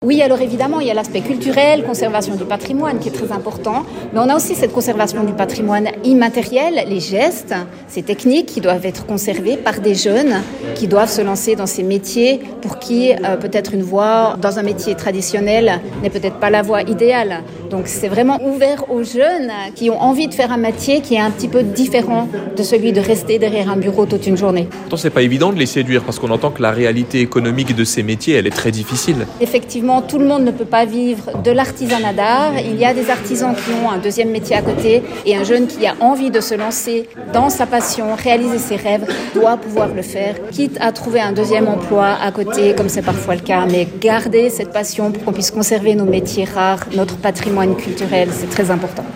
Oui, alors évidemment, il y a l'aspect culturel, conservation du patrimoine qui est très important, mais on a aussi cette conservation du patrimoine immatériel, les gestes, ces techniques qui doivent être conservées par des jeunes qui doivent se lancer dans ces métiers pour qui peut-être une voie dans un métier traditionnel n'est peut-être pas la voie idéale. Donc c'est vraiment ouvert aux jeunes qui ont envie de faire un métier qui est un petit peu différent de celui de rester derrière un bureau toute une journée. Pourtant, c'est pas évident de les séduire parce qu'on entend que la réalité économique de ces métiers, elle est très difficile. Effectivement, tout le monde ne peut pas vivre de l'artisanat d'art. Il y a des artisans qui ont un deuxième métier à côté et un jeune qui a envie de se lancer dans sa passion, réaliser ses rêves, doit pouvoir le faire, quitte à trouver un deuxième emploi à côté, comme c'est parfois le cas. Mais garder cette passion pour qu'on puisse conserver nos métiers rares, notre patrimoine culturel, c'est très important.